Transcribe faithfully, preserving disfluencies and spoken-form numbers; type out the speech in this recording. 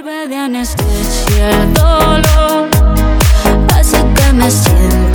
sirve de anestesia. El dolor hace que me sienta